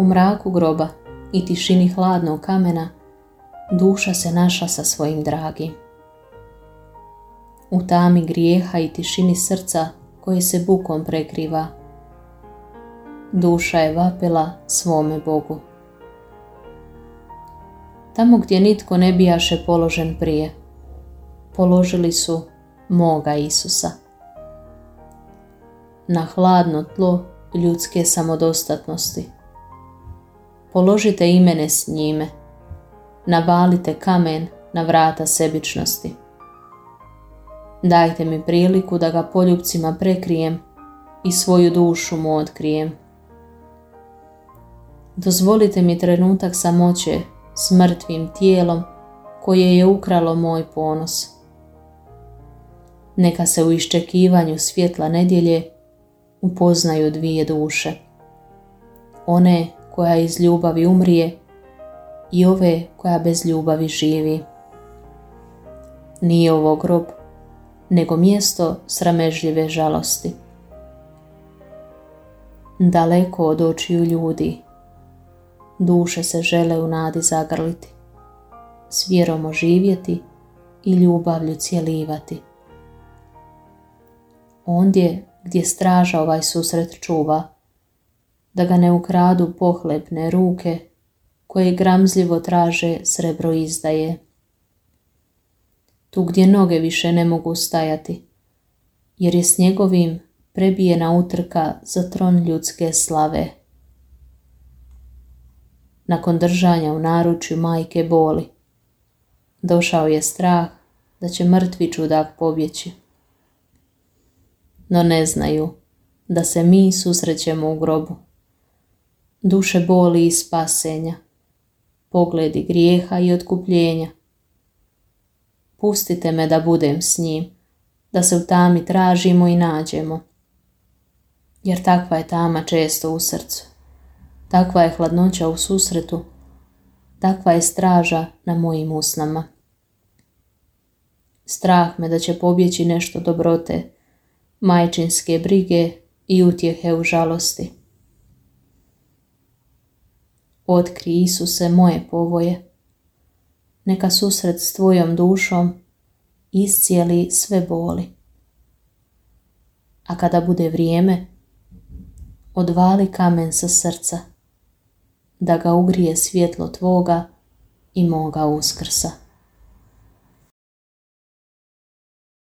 U mraku groba i tišini hladnog kamena duša se našla sa svojim dragim. U tami grijeha i tišini srca koje se bukom prekriva, duša je vapila svome Bogu. Tamo gdje nitko ne bijaše položen prije, položili su moga Isusa. Na hladno tlo ljudske samodostatnosti položite i mene s njime, navalite kamen na vrata sebičnosti. Dajte mi priliku da ga poljupcima prekrijem i svoju dušu mu otkrijem. Dozvolite mi trenutak samoće s mrtvim tijelom koje je ukralo moj ponos. Neka se u iščekivanju svjetla nedjelje upoznaju dvije duše. One koja iz ljubavi umrije i ove koja bez ljubavi živi. Nije ovo grob, nego mjesto sramežljive žalosti. Daleko od očiju ljudi, duše se žele u nadi zagrliti, s vjerom oživjeti i ljubavlju cjelivati. Ondje gdje straža ovaj susret čuva, da ga ne ukradu pohlepne ruke koje gramzljivo traže srebro izdaje. Tu gdje noge više ne mogu stajati, jer je s njegovim prebijena utrka za tron ljudske slave. Nakon držanja u naručju majke boli, došao je strah da će mrtvi čudak pobjeći. No ne znaju da se mi susrećemo u grobu. Duše boli i spasenja, pogledi grijeha i otkupljenja. Pustite me da budem s njim, da se u tami tražimo i nađemo. Jer takva je tama često u srcu, takva je hladnoća u susretu, takva je straža na mojim usnama. Strah me da će pobjeći nešto dobrote, majčinske brige i utjehe u žalosti. Otkri, Isuse, moje povoje. Neka susret s tvojom dušom iscijeli sve boli. A kada bude vrijeme, odvali kamen sa srca, da ga ugrije svjetlo tvoga i moga uskrsa.